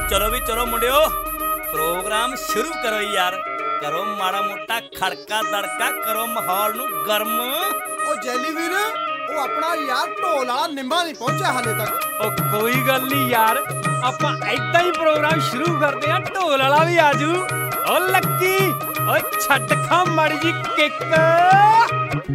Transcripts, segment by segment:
चलो भी चलो मुंडियो, प्रोग्राम शुरू करो यार। करो माड़ा मोटा खड़का दड़का, करो माहौल नू गर्म। ओ जैली वीर, ओ अपना यार ढोला निंबा नहीं पहुंचा हाले तक। ओ कोई गल नहीं यार, आपां ऐदां ही प्रोग्राम शुरू करते हैं। ढोल वाला भी आजू। ओ लक्की, ओ छड्ड खा माड़ी जी किक।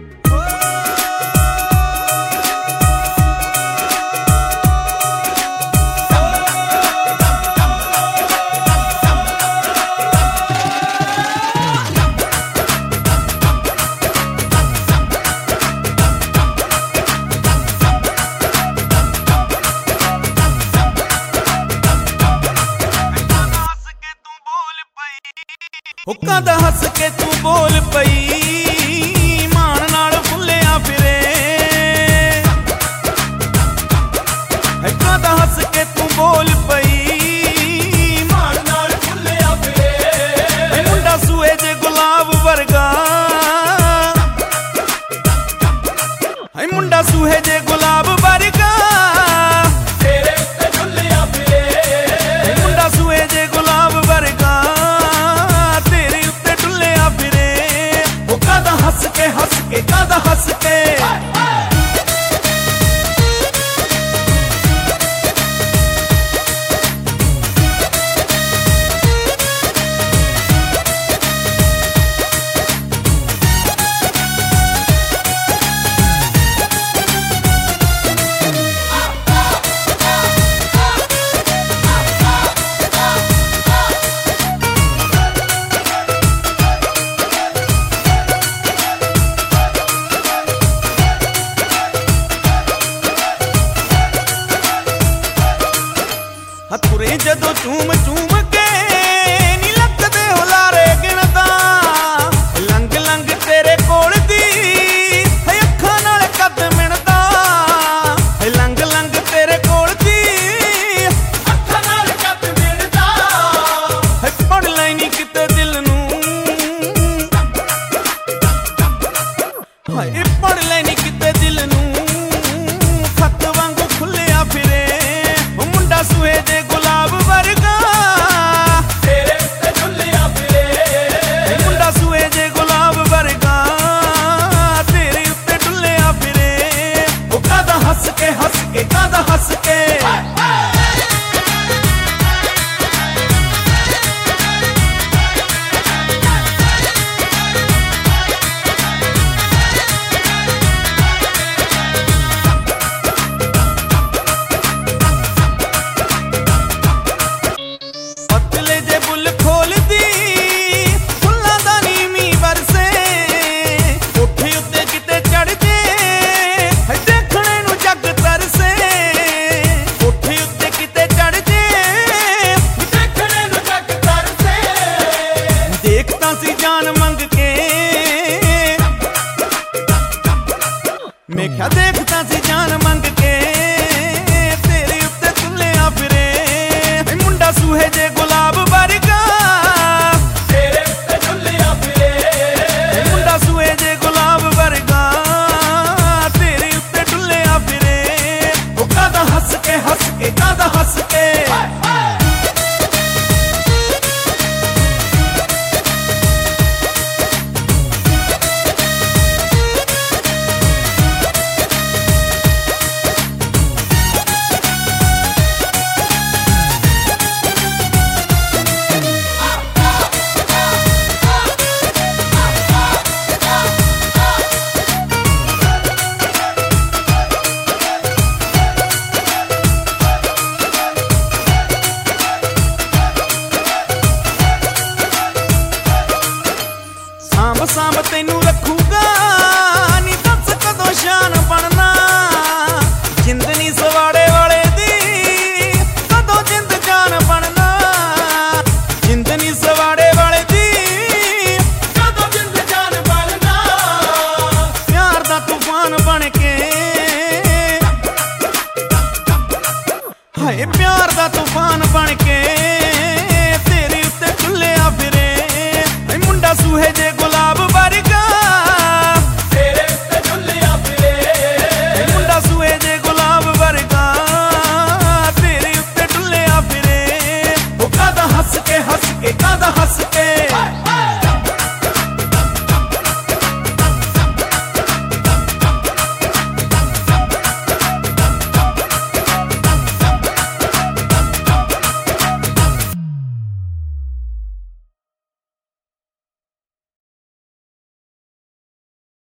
हुक्का दा हस के तू बोल पई, मान नाल फुल्लिया फिरे। हुक्का दा हस के तू बोल पई, मान नाल फुल्लिया फिरे। मुंडा सूए जे गुलाब वर्गा, मुंडा सूहे जे गुलाब वर्गा, तेरे उत्ते झुल्लिया फिरे। मुंडा सूए जे गुलाब वर्गा, हंस के कादा हंस के। हथुरे जदों चूम चूम के नी लकदे हुलारे गिणदा, लंग लंग तेरे कोल दी है अखां नाल कद मिणदा। लंग लंग तेरे कोल दी अखां नाल कद मिणदा। है पढ़ लैनी किते दिल नू, हाय पढ़ लैनी किते दिल नू, खत वांगू खुल्लिया फिरे। मुंडा सूहे जे गुलाब वर्गा, तेरे उत्ते झुल्लिया फिरे। मुंडा सूहे जे गुलाब वर्गा, तेरे उत्ते झुल्लिया फिरे। ओ कादा हंस के कादा हंस के। मैं क्या देखता सी जान मंग के, तेरे उत्ते तुल्लिया फिरे। मुंडा सूहे जे गुलाब वर्गा, तेरे उत्ते तुल्लिया फिरे। मुंडा सूहे जे गुलाब वर्गा, तेरे उत्ते तुल्लिया फिरे। ओ कादा हंस के कादा हंस के। सांभ तेनू रखूगा, नी दस कदों शान बनना। जिंद नी सवाड़े वाले दी, कदों जिंद जान बनना। जिंद नी सवाड़े वाले दी, कदों जिंद जान बनना। प्यार दा तूफान बन के, हाय प्यार दा तूफान बन के।